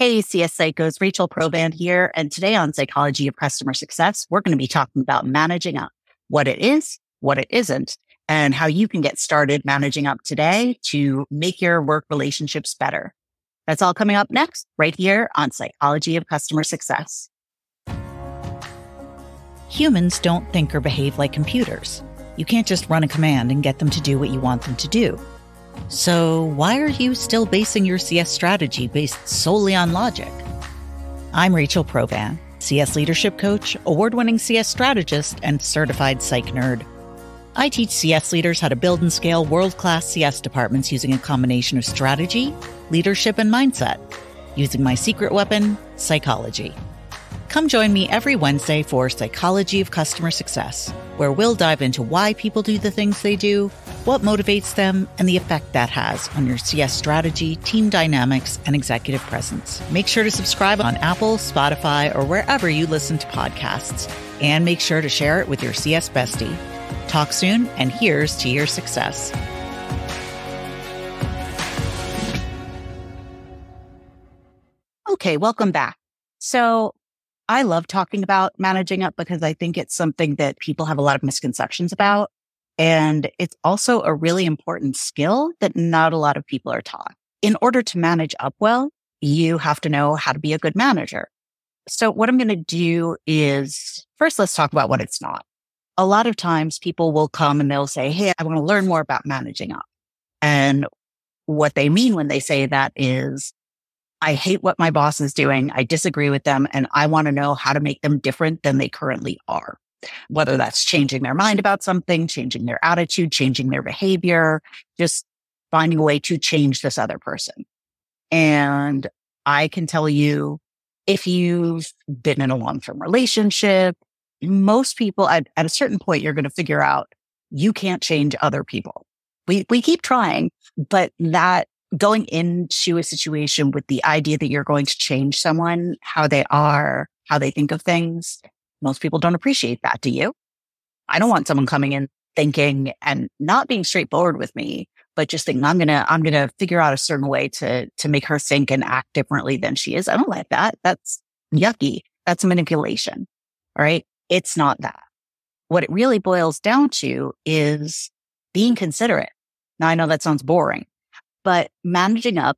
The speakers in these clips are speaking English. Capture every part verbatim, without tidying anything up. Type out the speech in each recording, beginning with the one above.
Hey, C S Psychos, Rachel Provan here. And today on Psychology of Customer Success, we're going to be talking about managing up, what it is, what it isn't, and how you can get started managing up today to make your work relationships better. That's all coming up next, right here on Psychology of Customer Success. Humans don't think or behave like computers. You can't just run a command and get them to do what you want them to do. So why are you still basing your C S strategy based solely on logic? I'm Rachel Provan, C S leadership coach, award-winning C S strategist, and certified psych nerd. I teach C S leaders how to build and scale world-class C S departments using a combination of strategy, leadership, and mindset, using my secret weapon, psychology. Come join me every Wednesday for Psychology of Customer Success, where we'll dive into why people do the things they do, what motivates them, and the effect that has on your C S strategy, team dynamics, and executive presence. Make sure to subscribe on Apple, Spotify, or wherever you listen to podcasts. And make sure to share it with your C S bestie. Talk soon, and here's to your success. Okay, welcome back. So I love talking about managing up because I think it's something that people have a lot of misconceptions about. And it's also a really important skill that not a lot of people are taught. In order to manage up well, you have to know how to be a good manager. So what I'm going to do is first, let's talk about what it's not. A lot of times people will come and they'll say, hey, I want to learn more about managing up. And what they mean when they say that is, I hate what my boss is doing. I disagree with them, and I want to know how to make them different than they currently are. Whether that's changing their mind about something, changing their attitude, changing their behavior, just finding a way to change this other person. And I can tell you, if you've been in a long-term relationship, most people at, at a certain point, you're going to figure out you can't change other people. We, we keep trying, but that going into a situation with the idea that you're going to change someone, how they are, how they think of things, most people don't appreciate that. Do you? I don't want someone coming in thinking and not being straightforward with me, but just thinking I'm going to, I'm going to figure out a certain way to, to make her think and act differently than she is. I don't like that. That's yucky. That's manipulation. All right. It's not that. What it really boils down to is being considerate. Now, I know that sounds boring, but managing up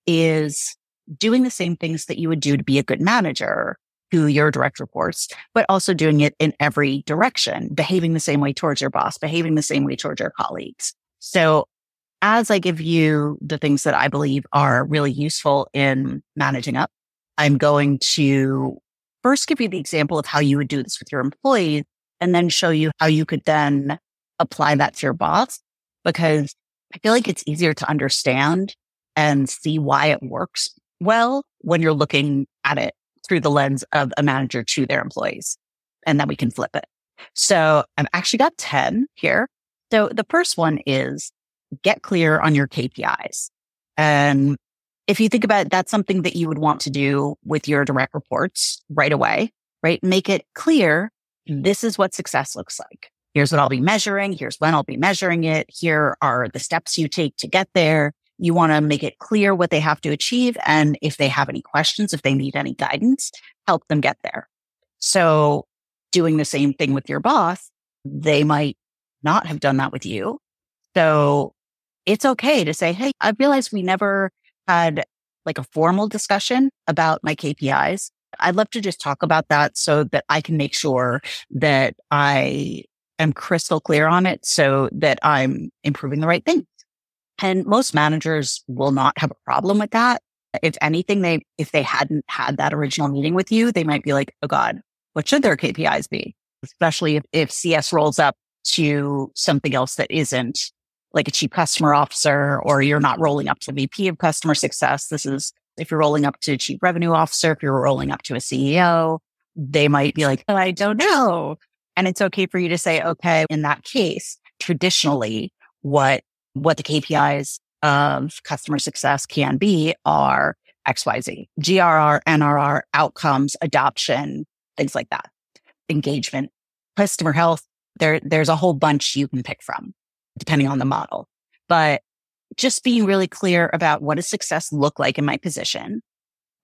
is doing the same things that you would do to be a good manager to your direct reports, but also doing it in every direction, behaving the same way towards your boss, behaving the same way towards your colleagues. So as I give you the things that I believe are really useful in managing up, I'm going to first give you the example of how you would do this with your employees, and then show you how you could then apply that to your boss, because I feel like it's easier to understand and see why it works well when you're looking at it through the lens of a manager to their employees, and then we can flip it. So I've actually got ten here. So the first one is get clear on your K P Is. And if you think about it, that's something that you would want to do with your direct reports right away, right? Make it clear. This is what success looks like. Here's what I'll be measuring. Here's when I'll be measuring it. Here are the steps you take to get there. You want to make it clear what they have to achieve. And if they have any questions, if they need any guidance, help them get there. So doing the same thing with your boss, they might not have done that with you. So it's okay to say, hey, I realized we never had like a formal discussion about my K P Is. I'd love to just talk about that so that I can make sure that I am crystal clear on it so that I'm improving the right things. And most managers will not have a problem with that. If anything, they, if they hadn't had that original meeting with you, they might be like, oh God, what should their K P Is be? Especially if, if C S rolls up to something else that isn't like a chief customer officer, or you're not rolling up to V P of customer success. This is if you're rolling up to a chief revenue officer, if you're rolling up to a C E O, they might be like, oh, I don't know. And it's okay for you to say, okay, in that case, traditionally, what, what the K P Is of customer success can be are X Y Z, G R R, N R R, outcomes, adoption, things like that. Engagement, customer health. There, there's a whole bunch you can pick from, depending on the model. But just being really clear about what does success look like in my position?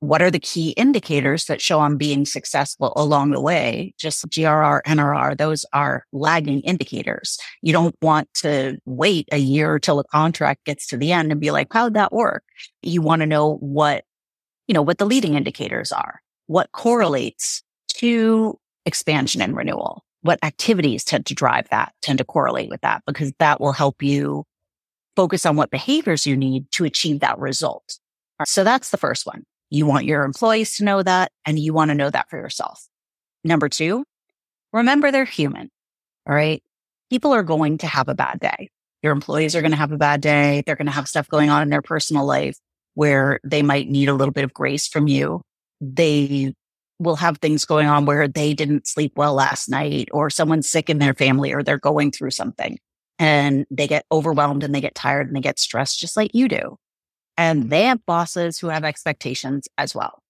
What are the key indicators that show I'm being successful along the way? Just G R R, N R R, those are lagging indicators. You don't want to wait a year till a contract gets to the end and be like, how'd that work? You want to know what, you know, what the leading indicators are, what correlates to expansion and renewal, what activities tend to drive that, tend to correlate with that, because that will help you focus on what behaviors you need to achieve that result. So that's the first one. You want your employees to know that, and you want to know that for yourself. Number two, remember they're human. All right. People are going to have a bad day. Your employees are going to have a bad day. They're going to have stuff going on in their personal life where they might need a little bit of grace from you. They will have things going on where they didn't sleep well last night, or someone's sick in their family, or they're going through something and they get overwhelmed and they get tired and they get stressed just like you do. And they have bosses who have expectations as well.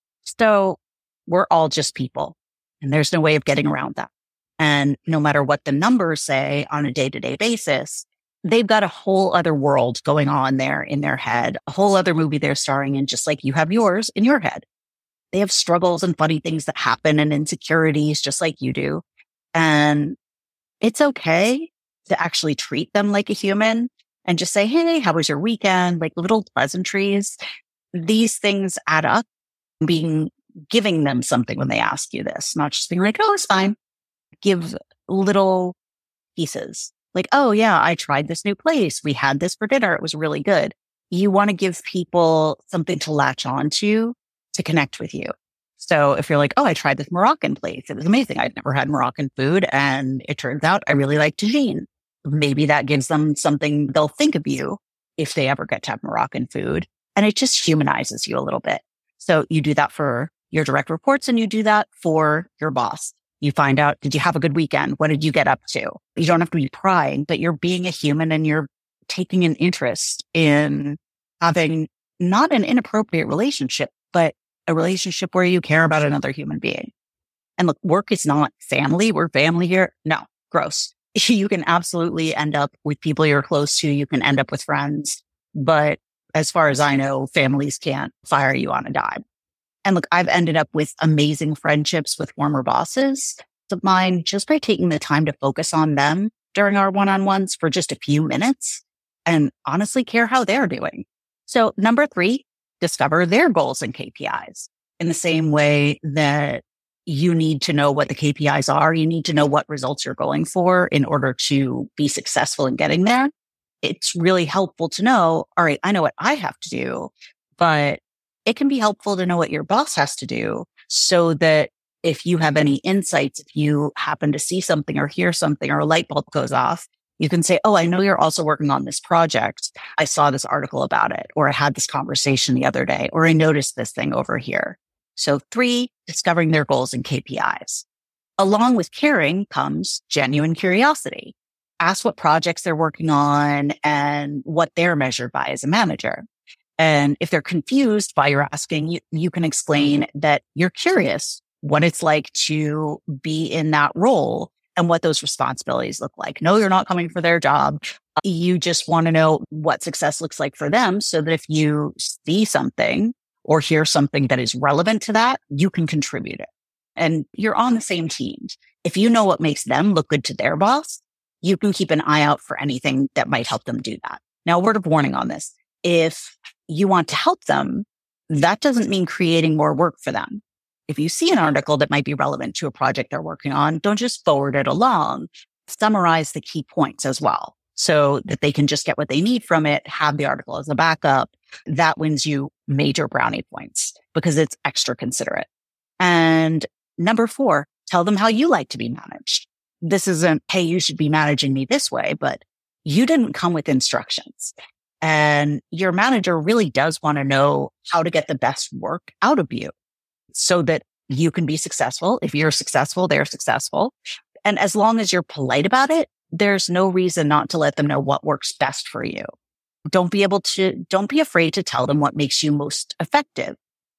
So we're all just people, and there's no way of getting around that. And no matter what the numbers say on a day-to-day basis, they've got a whole other world going on there in their head, a whole other movie they're starring in, just like you have yours in your head. They have struggles and funny things that happen and insecurities just like you do. And it's okay to actually treat them like a human and just say, hey, how was your weekend? Like little pleasantries. These things add up, being, giving them something when they ask you this, not just being like, oh, it's fine. Give little pieces like, oh yeah, I tried this new place. We had this for dinner. It was really good. You want to give people something to latch on to, to connect with you. So if you're like, oh, I tried this Moroccan place. It was amazing. I'd never had Moroccan food. And it turns out I really like tagine. Maybe that gives them something they'll think of you if they ever get to have Moroccan food. And it just humanizes you a little bit. So you do that for your direct reports, and you do that for your boss. You find out, did you have a good weekend? What did you get up to? You don't have to be prying, but you're being a human and you're taking an interest in having not an inappropriate relationship, but a relationship where you care about another human being. And look, work is not family. We're family here. No, gross. You can absolutely end up with people you're close to. You can end up with friends. But as far as I know, families can't fire you on a dime. And look, I've ended up with amazing friendships with former bosses of mine just by taking the time to focus on them during our one-on-ones for just a few minutes and honestly care how they're doing. So number three, discover their goals and K P Is. In the same way that you need to know what the K P Is are, you need to know what results you're going for in order to be successful in getting there. It's really helpful to know, all right, I know what I have to do, but it can be helpful to know what your boss has to do so that if you have any insights, if you happen to see something or hear something or a light bulb goes off, you can say, oh, I know you're also working on this project. I saw this article about it, or I had this conversation the other day, or I noticed this thing over here. So three, discovering their goals and K P Is. Along with caring comes genuine curiosity. Ask what projects they're working on and what they're measured by as a manager. And if they're confused by your asking, you, you can explain that you're curious what it's like to be in that role and what those responsibilities look like. No, you're not coming for their job. You just want to know what success looks like for them so that if you see something or hear something that is relevant to that, you can contribute it. And you're on the same team. If you know what makes them look good to their boss, you can keep an eye out for anything that might help them do that. Now, a word of warning on this. If you want to help them, that doesn't mean creating more work for them. If you see an article that might be relevant to a project they're working on, don't just forward it along. Summarize the key points as well so that they can just get what they need from it, have the article as a backup. That wins you major brownie points because it's extra considerate. And number four, tell them how you like to be managed. This isn't, hey, you should be managing me this way, but you didn't come with instructions. And your manager really does want to know how to get the best work out of you so that you can be successful. If you're successful, they're successful. And as long as you're polite about it, there's no reason not to let them know what works best for you. Don't be able to, don't be afraid to tell them what makes you most effective.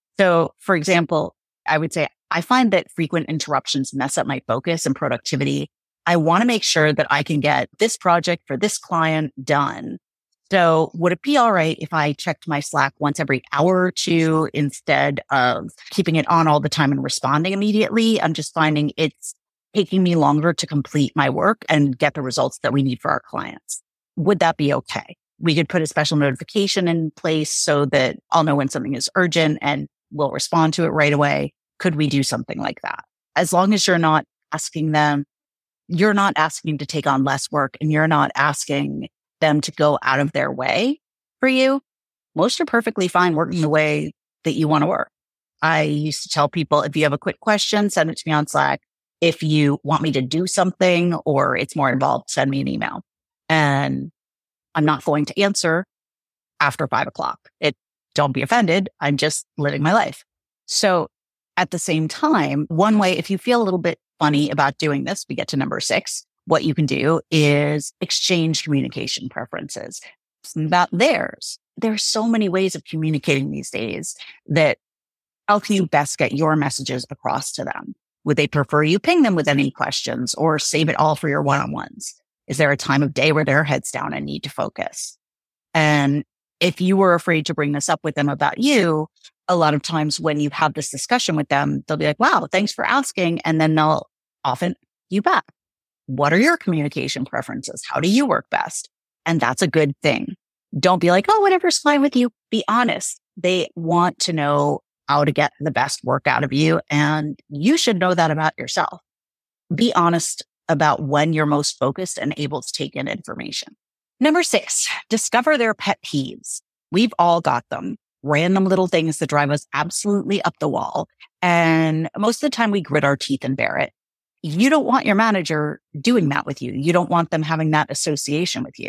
So for example, I would say, I find that frequent interruptions mess up my focus and productivity. I want to make sure that I can get this project for this client done So would it be all right if I checked my Slack once every hour or two instead of keeping it on all the time and responding immediately? I'm just finding it's taking me longer to complete my work and get the results that we need for our clients. Would that be okay? We could put a special notification in place so that I'll know when something is urgent and we'll respond to it right away. Could we do something like that? As long as you're not asking them, you're not asking to take on less work and you're not asking them to go out of their way for you, most are perfectly fine working the way that you want to work. I used to tell people, if you have a quick question, send it to me on Slack. If you want me to do something or it's more involved, send me an email. And I'm not going to answer after five o'clock. It, don't be offended. I'm just living my life. So at the same time, one way, if you feel a little bit funny about doing this, we get to number six. What you can do is exchange communication preferences. It's about theirs. There are so many ways of communicating these days that help you best get your messages across to them. Would they prefer you ping them with any questions or save it all for your one-on-ones? Is there a time of day where they're heads down and need to focus? And if you were afraid to bring this up with them about you, a lot of times when you have this discussion with them, they'll be like, wow, thanks for asking. And then they'll often you back. What are your communication preferences? How do you work best? And that's a good thing. Don't be like, oh, whatever's fine with you. Be honest. They want to know how to get the best work out of you. And you should know that about yourself. Be honest about when you're most focused and able to take in information. Number six, discover their pet peeves. We've all got them. Random little things that drive us absolutely up the wall. And most of the time we grit our teeth and bear it. You don't want your manager doing that with you. You don't want them having that association with you.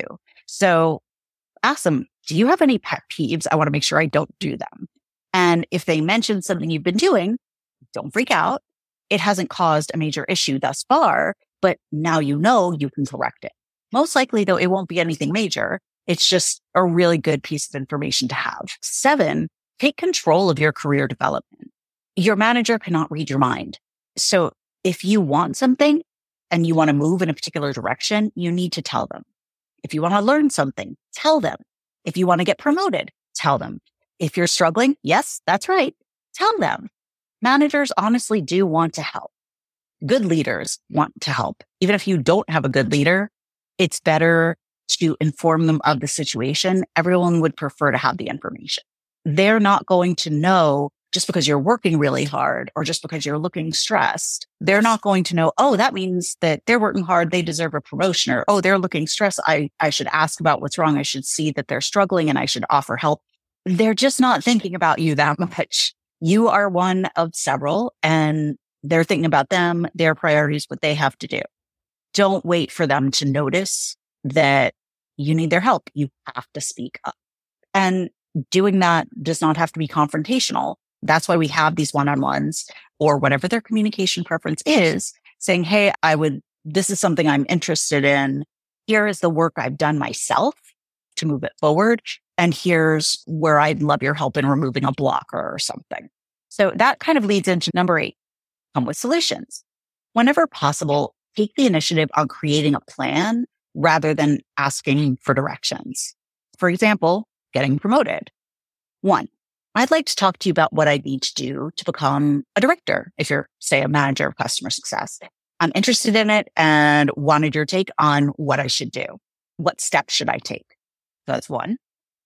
So ask them, do you have any pet peeves? I want to make sure I don't do them. And if they mention something you've been doing, don't freak out. It hasn't caused a major issue thus far, but now you know you can correct it. Most likely, though, it won't be anything major. It's just a really good piece of information to have. Seven, take control of your career development. Your manager cannot read your mind. So if you want something and you want to move in a particular direction, you need to tell them. If you want to learn something, tell them. If you want to get promoted, tell them. If you're struggling, yes, that's right. Tell them. Managers honestly do want to help. Good leaders want to help. Even if you don't have a good leader, it's better to inform them of the situation. Everyone would prefer to have the information. They're not going to know just because you're working really hard or just because you're looking stressed. They're not going to know, oh, that means that they're working hard. They deserve a promotion. Or, oh, they're looking stressed. I, I should ask about what's wrong. I should see that they're struggling and I should offer help. They're just not thinking about you that much. You are one of several and they're thinking about them, their priorities, what they have to do. Don't wait for them to notice that you need their help. You have to speak up. And doing that does not have to be confrontational. That's why we have these one-on-ones or whatever their communication preference is, saying, hey, I would, this is something I'm interested in. Here is the work I've done myself to move it forward. And here's where I'd love your help in removing a blocker or something. So that kind of leads into number eight, come with solutions. Whenever possible, take the initiative on creating a plan rather than asking for directions. For example, getting promoted. One, I'd like to talk to you about what I need to do to become a director. If you're, say, a manager of customer success, I'm interested in it and wanted your take on what I should do. What steps should I take? That's one.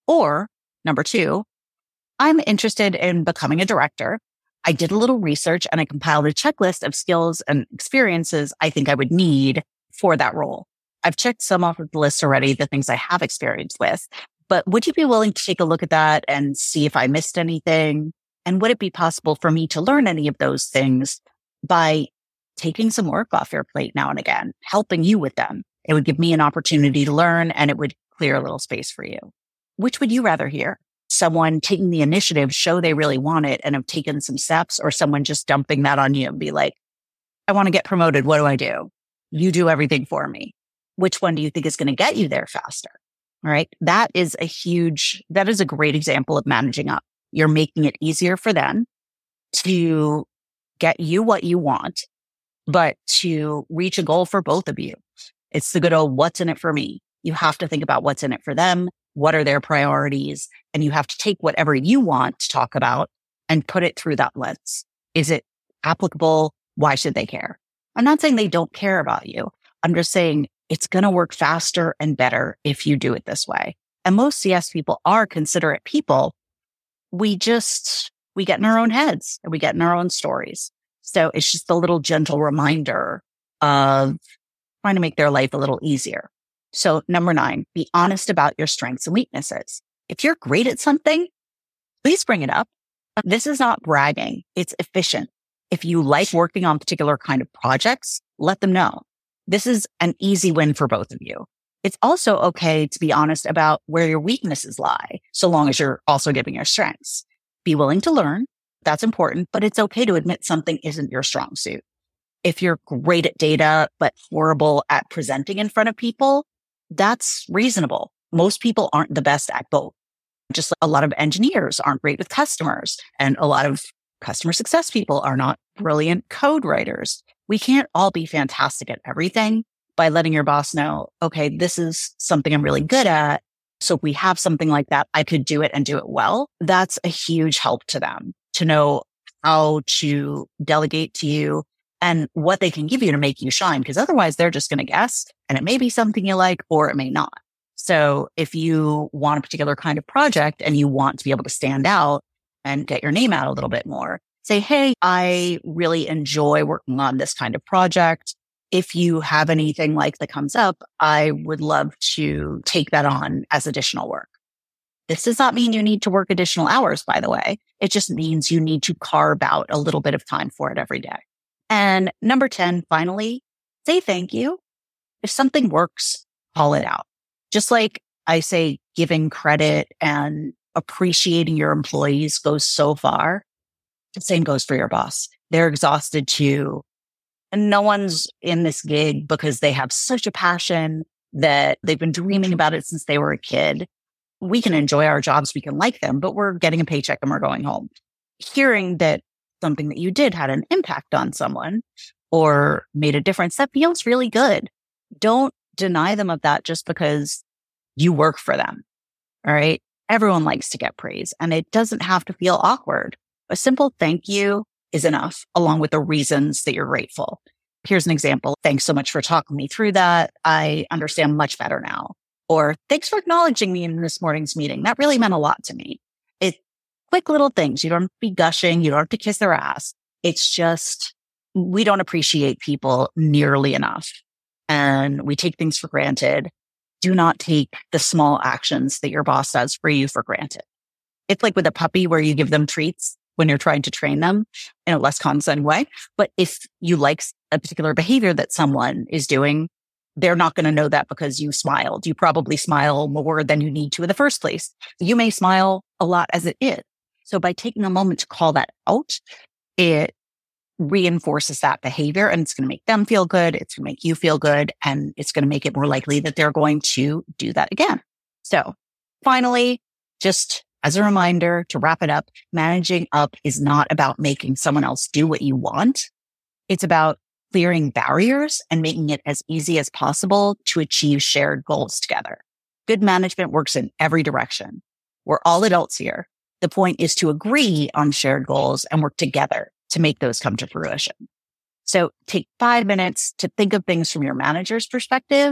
Or number two, I'm interested in becoming a director. I did a little research and I compiled a checklist of skills and experiences I think I would need for that role. I've checked some off of the list already, the things I have experience with. But would you be willing to take a look at that and see if I missed anything? And would it be possible for me to learn any of those things by taking some work off your plate now and again, helping you with them? It would give me an opportunity to learn and it would clear a little space for you. Which would you rather hear? Someone taking the initiative, show they really want it and have taken some steps, or someone just dumping that on you and be like, I want to get promoted. What do I do? You do everything for me. Which one do you think is going to get you there faster? All right. That is a huge, that is a great example of managing up. You're making it easier for them to get you what you want, but to reach a goal for both of you. It's the good old, what's in it for me? You have to think about what's in it for them. what are their priorities, and you have to take whatever you want to talk about and put it through that lens. Is it applicable? Why should they care? I'm not saying they don't care about you. I'm just saying it's going to work faster and better if you do it this way. And most C S people are considerate people. We just, we get in our own heads and we get in our own stories. So it's just a little gentle reminder of trying to make their life a little easier. So number nine, be honest about your strengths and weaknesses. If you're great at something, please bring it up. This is not bragging. It's efficient. If you like working on particular kind of projects, let them know. This is an easy win for both of you. It's also okay to be honest about where your weaknesses lie, so long as you're also giving your strengths. Be willing to learn. That's important, but it's okay to admit something isn't your strong suit. If you're great at data, but horrible at presenting in front of people, that's reasonable. Most people aren't the best at both. Just like a lot of engineers aren't great with customers, and a lot of customer success people are not brilliant code writers. We can't all be fantastic at everything. By letting your boss know, okay, this is something I'm really good at. So if we have something like that, I could do it and do it well. That's a huge help to them to know how to delegate to you and what they can give you to make you shine. Because otherwise they're just going to guess, and it may be something you like or it may not. So if you want a particular kind of project and you want to be able to stand out and get your name out a little bit more, say, hey, I really enjoy working on this kind of project. If you have anything like that comes up, I would love to take that on as additional work. This does not mean you need to work additional hours, by the way. It just means you need to carve out a little bit of time for it every day. And number ten, finally, say thank you. If something works, call it out. Just like I say, giving credit and appreciating your employees goes so far. The same goes for your boss. They're exhausted too. And no one's in this gig because they have such a passion that they've been dreaming about it since they were a kid. We can enjoy our jobs, we can like them, but we're getting a paycheck and we're going home. Hearing that something that you did had an impact on someone or made a difference, that feels really good. Don't deny them of that just because you work for them. All right. Everyone likes to get praise, and it doesn't have to feel awkward. A simple thank you is enough, along with the reasons that you're grateful. Here's an example. Thanks so much for talking me through that. I understand much better now. Or thanks for acknowledging me in this morning's meeting. That really meant a lot to me. It's quick little things. You don't have to be gushing. You don't have to kiss their ass. It's just, we don't appreciate people nearly enough. And we take things for granted. Do not take the small actions that your boss does for you for granted. It's like with a puppy where you give them treats when you're trying to train them in a less condescending way. But if you like a particular behavior that someone is doing, they're not going to know that because you smiled. You probably smile more than you need to in the first place. You may smile a lot as it is. So by taking a moment to call that out, it reinforces that behavior, and it's going to make them feel good. It's going to make you feel good, and it's going to make it more likely that they're going to do that again. So finally, just as a reminder to wrap it up, managing up is not about making someone else do what you want. It's about clearing barriers and making it as easy as possible to achieve shared goals together. Good management works in every direction. We're all adults here. The point is to agree on shared goals and work together to make those come to fruition. So take five minutes to think of things from your manager's perspective,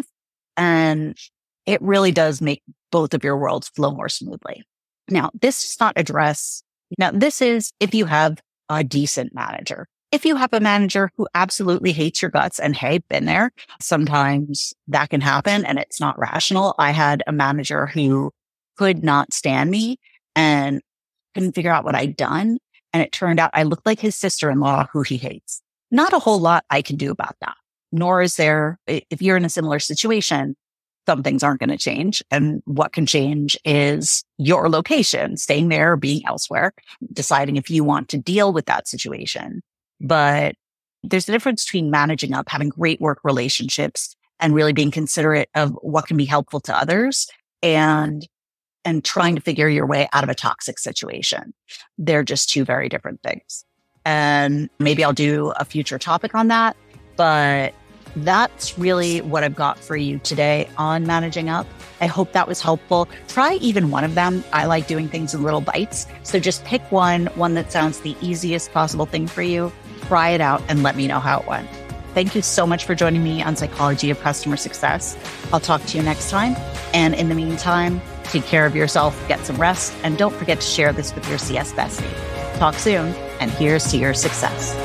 and it really does make both of your worlds flow more smoothly. Now, this does not address, now this is if you have a decent manager. If you have a manager who absolutely hates your guts, and hey, been there, sometimes that can happen and it's not rational. I had a manager who could not stand me and couldn't figure out what I'd done. And it turned out I looked like his sister-in-law who he hates. Not a whole lot I can do about that. Nor is there, if you're in a similar situation, some things aren't going to change. And what can change is your location, staying there or being elsewhere, deciding if you want to deal with that situation. But there's a difference between managing up, having great work relationships, and really being considerate of what can be helpful to others, and and trying to figure your way out of a toxic situation. They're just two very different things. And maybe I'll do a future topic on that, but that's really what I've got for you today on managing up. I hope that was helpful. Try even one of them. I like doing things in little bites. So just pick one, one that sounds the easiest possible thing for you. Try it out and let me know how it went. Thank you so much for joining me on Psychology of Customer Success. I'll talk to you next time. And in the meantime, take care of yourself, get some rest, and don't forget to share this with your C S bestie. Talk soon, and here's to your success.